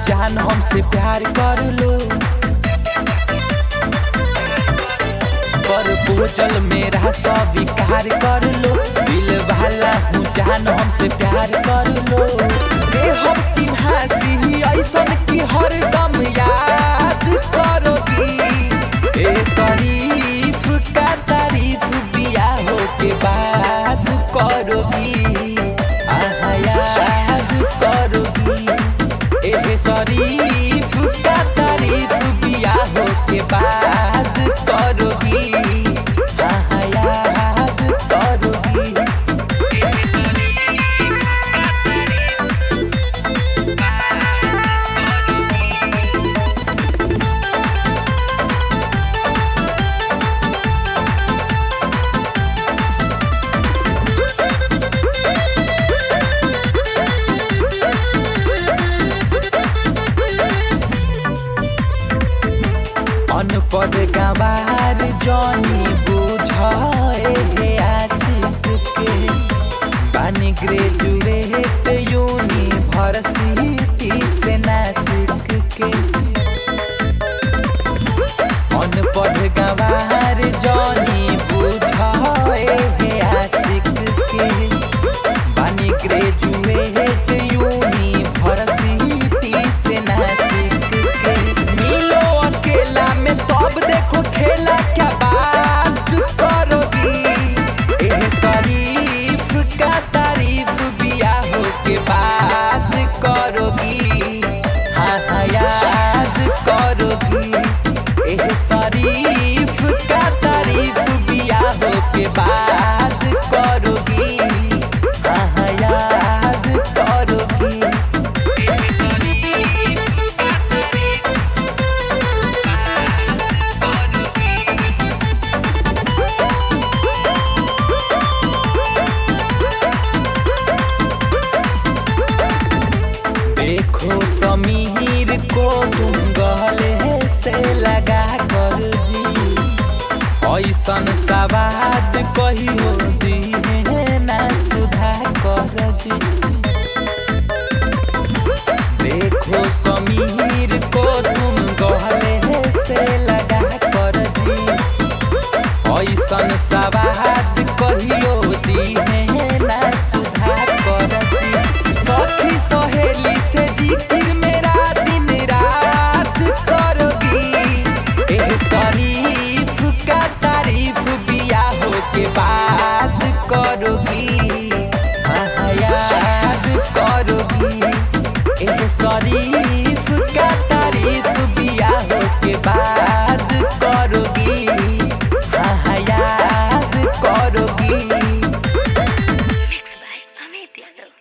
जान हमसे प्यार कर लो। पर बोझल मेरा स्वीकार कर लो। दिल वाला हूँ जान हमसे प्यार कर लो। हम चिन्हासी ऐसन की हरदम याद करोगी। ए शरीफ का तारीफ बियाह के बाद करोगी। आहा याद करोगी। ए शरीफ का तारीफ बियाह के बाद करोगी। आहा याद करोगी। अनपढ़ गंवार जानी बुझाए हे आशिक के। बानी ग्रेजुएट यूनिवर्सिटी से नासिक के। अनपढ़ गंवार जानी बुझाए हे आशिक के। बानी ग्रेजुएट यूनिवर्सिटी से नासिक के। मिलो अकेला में तब देखो खेला क्या बात करोगी। ए शरीफ का तारीफ बियाह के बाद करोगी। हाँ हाँ याद करोगी। ए शरीफ का तारीफ बियाह के बाद करोगी। हाँ हाँ याद करोगी। देखो समीर को तुम गले से लगा कर जी। ऐसन सवाद कहियो दी ना सुधा कर जी। देखो समीर को तुम गले से लगा कर जी। ऐसन सवाद